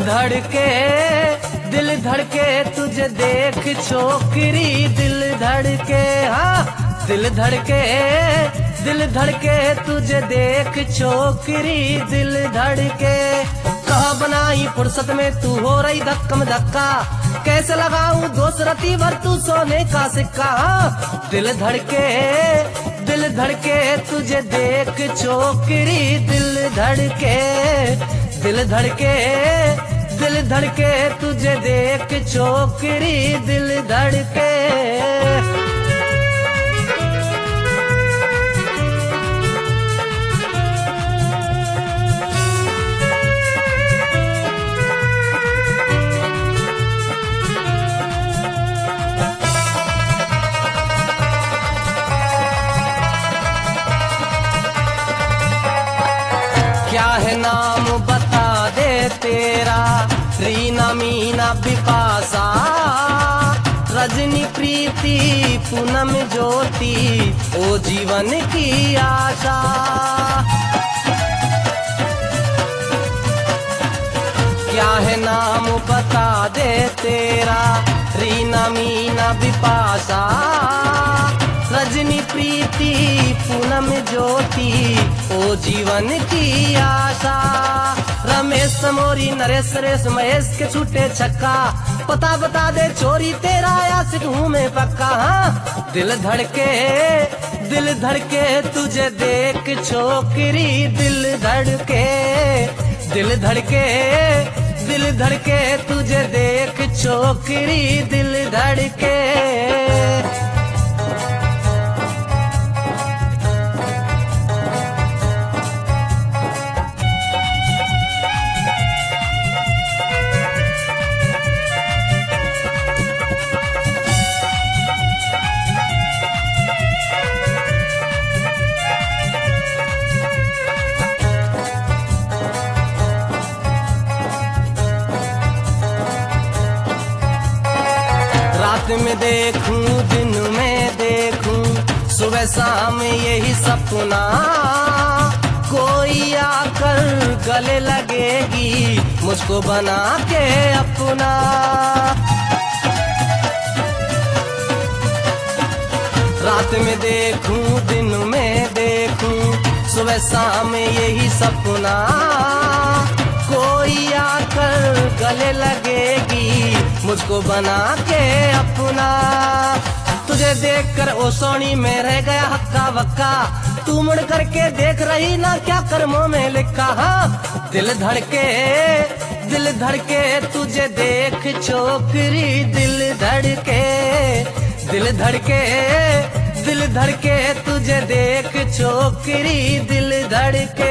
धड़के दिल धड़के तुझे देख छोकरी दिल धड़के हाँ दिल धड़के तुझे देख छोकरी दिल धड़के कहा बनाई फुर्सत में तू हो रही धक्कम धक्का कैसे लगाऊं दोस्त रती भर तू सोने का सिक्का हाँ दिल धड़के तुझे देख छोकरी दिल धड़के तुझे देख छोकरी दिल धड़के क्या है नाम बता दे तेरा रीना मीना बिपाशा रजनी प्रीति पूनम ज्योति ओ जीवन की आशा क्या है नाम बता दे तेरा रीना मीना बिपाशा रजनी प्रीति पूनम ज्योति ओ जीवन की आशा रमेश मोरी नरेश सुरेश महेश के छूटे छक्का पता बता दे चोरी तेरा आशिक हूँ मैं पक्का हाँ दिल धड़के तुझे देख छोकरी दिल धड़के तुझे देख छोकरी दिल धड़के रात में देखूं दिन में देखूं सुबह शाम यही सपना कोई आकर गले लगेगी मुझको बना के अपना रात में देखूं दिन में देखूं सुबह शाम यही सपना कोई आकर गले लगेगी मुझको बना के अपना तुझे देखकर ओ सोनी में रह गया हक्का बक्का तू मुड़ करके देख रही ना क्या कर्मों में लिखा हाँ दिल धड़के तुझे देख छोकरी दिल धड़के तुझे देख छोकरी दिल धड़के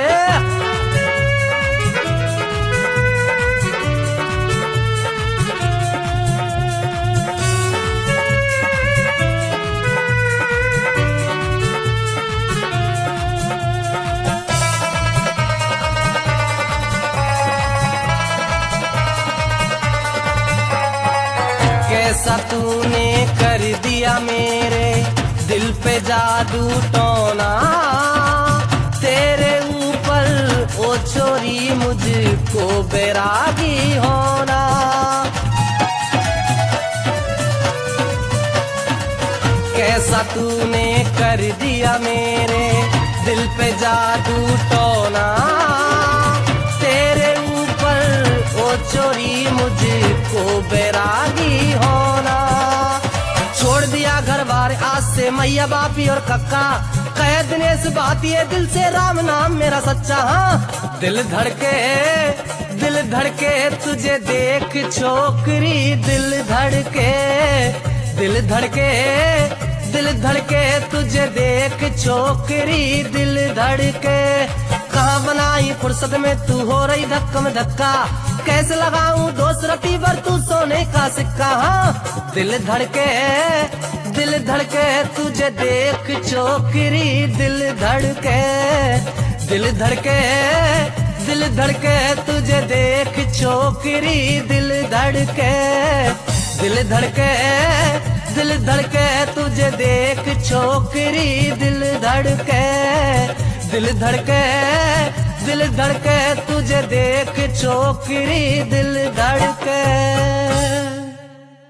कैसा तूने कर दिया मेरे दिल पे जादू टोना तेरे ऊपर ओ छोरी मुझको बैरागी होना कैसा तूने कर दिया मेरे दिल पे जादू टोना तेरे ऊपर ओ छोरी मुझको बैरागी होना छोड़ दिया घर बार आज से मैया बापी और कक्का कह दिनेश बात ये दिल से राम नाम मेरा सच्चा हाँ दिल धड़के तुझे देख छोकरी दिल धड़के तुझे देख छोकरी दिल धड़के कहाँ बनाई फुर्सत में तू हो रही धक्कम धक्का कैसे लगाऊं दोस्त रती भर तू सोने का सिक्का हाँ दिल धड़के तुझे देख छोकरी दिल धड़के तुझे देख छोकरी दिल धड़के तुझे देख छोकरी दिल धड़के दिल धड़के तुझे देख छोकरी दिल धड़के।